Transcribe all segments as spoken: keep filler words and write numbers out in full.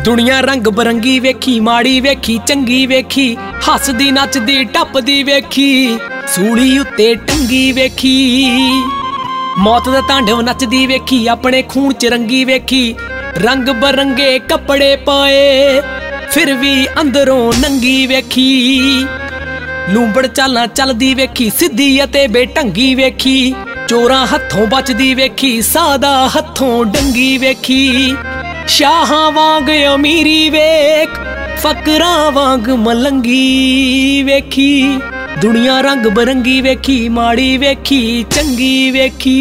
दुनिया रंग बरंगी वेखी, माड़ी वेखी चंगी वेखी, हसदी नचदी टपदी वेखी, सूली उत्ते टंगी वेखी। मौत दा तांडव नचदी वेखी, अपने खून च रंगी वेखी, रंग बरंगे कपड़े पाए फिर भी अंदरों नंगी वेखी। लूंबड़ चालां चलदी वेखी, सिद्धी अते बेढंगी वेखी, चोरां हत्थों बचदी वेखी, सादा हत्थों डंगी वेखी। शाहां वांग अमीरी वेख, फकरां वांग मलंगी वेखी। दुनिया रंग बरंगी वेखी, माड़ी वेखी चंगी वेखी।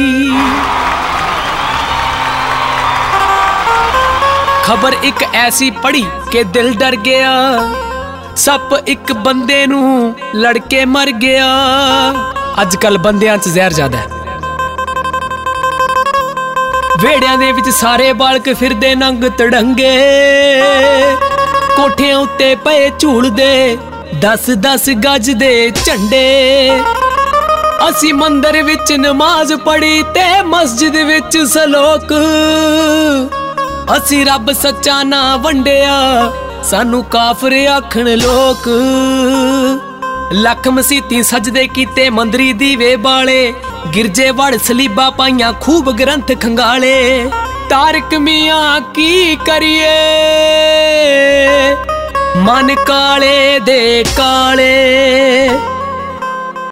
खबर एक ऐसी पढ़ी के दिल डर गया, सप एक बंदे नू लड़के मर गया। अजकल बंदियां च जहर ज्यादा है। वेड़ियां दे विच सारे बालक फिरदे नंग तड़ंगे, कोठियां उत्ते पए झूलदे दस दस गज दे झंडे। असी मंदिर विच नमाज पढ़ी ते मस्जिद विच सलोक, असी रब सच्चा ना वंडिया सानू काफर आखण लोक। लख मसीती सजदे कीते मंदरी दीवे बाले, गिरजे वड़ सलीबा पाइयां खूब ग्रंथ खंगाले। तारक मियां की करिए मन काले दे काले।